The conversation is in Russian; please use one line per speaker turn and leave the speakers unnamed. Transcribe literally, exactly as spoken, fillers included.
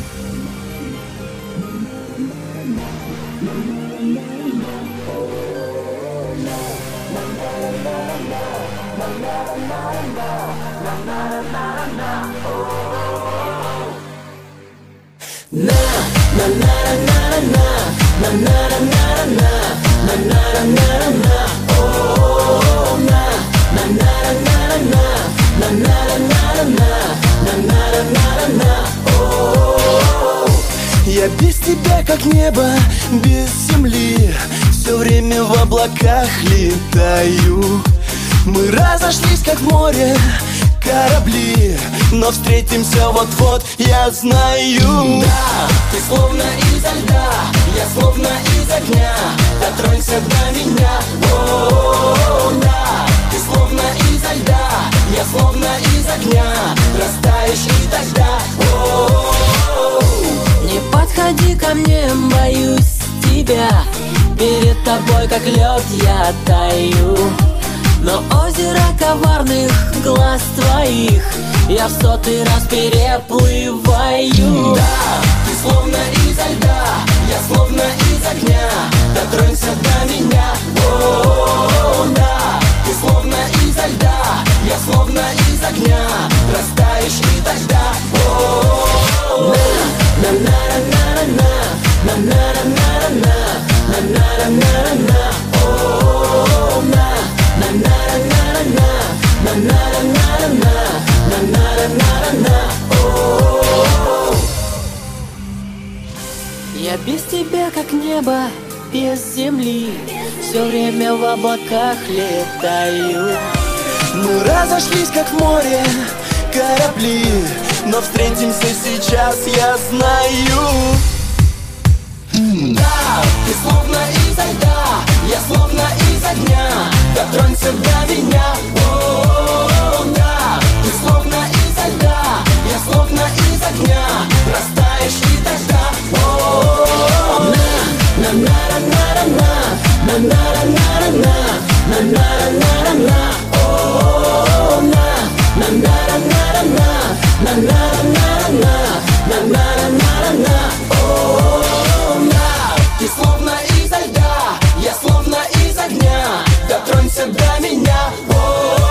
Я без тебя как небо, без земли, все время в облаках летаю. Мы разошлись как в море корабли, но встретимся вот-вот, я знаю.
Да, ты словно изо льда, я словно из огня. Дотронься до меня, о, да. Ты словно изо льда, я словно из огня. Растаешь и тогда, о.
Не подходи ко мне, боюсь тебя. Перед тобой как лед я таю. Но озеро коварных глаз твоих я в сотый раз переплываю.
Да, ты словно изо льда, я словно из огня. Дотронься до меня, о, да. Ты словно изо льда, я словно из огня. Растаешь и тогда, о.
На на на на на на на на на на на на на на о на на на на на на на на на на о. Я без тебя как небо, без земли, все время в облаках летаю.
Мы разошлись как в море корабли, но встретимся сейчас, я знаю.
Да, ты словно изо льда, я словно из огня. Дотронься до меня, о, да. Ты словно изо льда, я словно из огня. Растаешь и тогда, о.
На на на на на на на на на на на на на на о на на на на на на на на на на на о.
Ты словно изо льда, я словно из огня. Дотронься до меня, о.